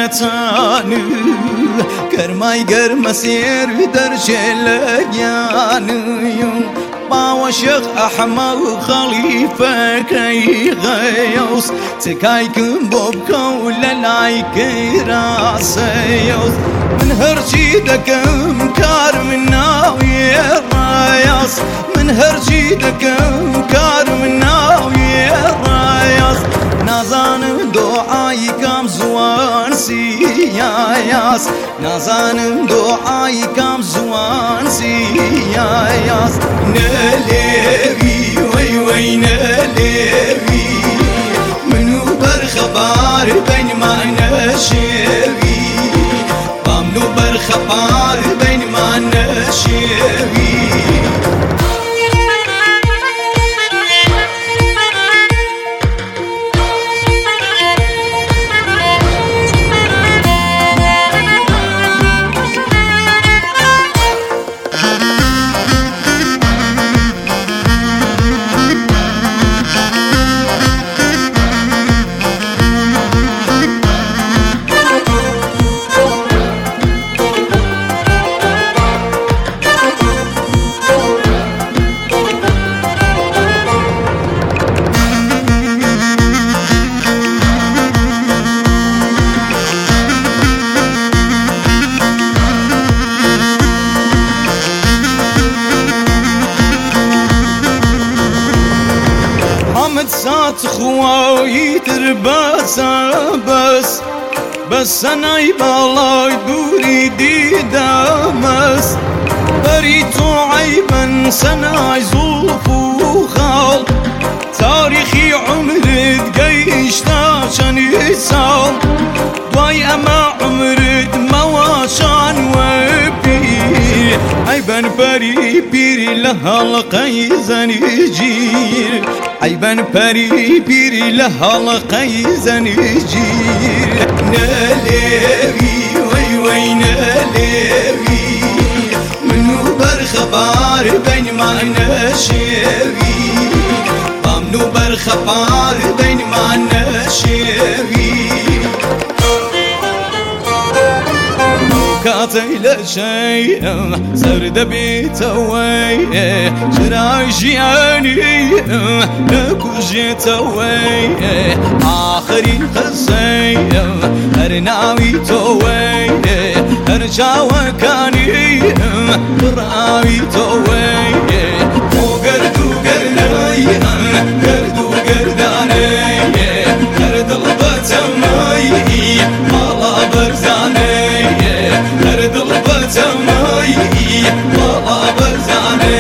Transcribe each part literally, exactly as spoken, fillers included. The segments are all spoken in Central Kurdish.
نتانı Kermay germesir derşeleyanıyım باو شيخ أحمد خليفة كي غيوس تكايكم بوبكو للايك راسيوس من هرشيدكم كار من ناوي الراياس من هرشيدكم كار من ناوي الراياس نازان دعايكم زوان سياياس نازان دعايكم زوان سياياس نلوي وي وي نلوي منو برخبار بين ما نشوي بامنو برخبار بين ما نشوي سات خواهی ترباس بس بس أنا يبالي دوري ديدامس بريتو عيبا سنا يزوف وخال تاريخي عمرد قيشتا شان يسال دواي أما عمرد مواشان وبير عيبا بري بيري لها القيزن يجير عيبا بري بيري لها القيزن يجير نلوي وي وي نلوي منو برخبار بين ما نشوي بامنو برخبار بين ما نشوي كاتي لشيء سرد بيتوي شراي جياني لكو جيتوي آخري خزي هرناوي توي هرجاوة كاني براوي توي وقردو قرناي قردو قرداني قرد البتمي مالا برزاني قرد البتمي مالا برزاني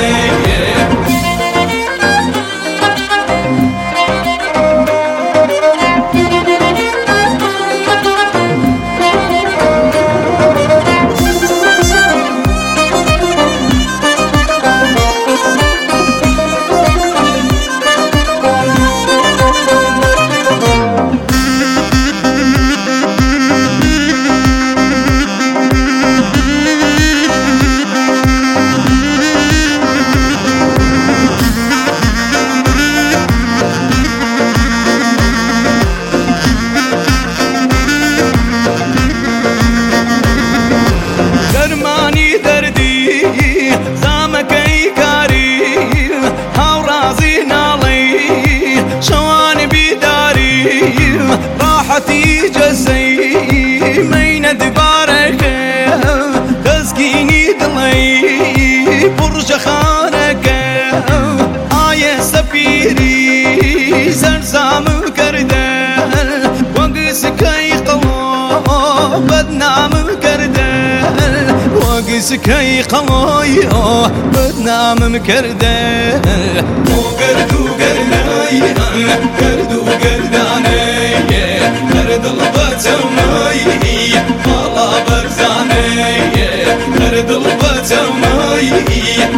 راحتي جسي مين دبارك تسكيني دلي برج خانك آية سفيري زرزام كردل وقس كي قلو بدنام كردل وقس كي قلو بدنام كردل وقردو قرناي قردو قرداني قرد البتمي مالا برزاني قرد البتمي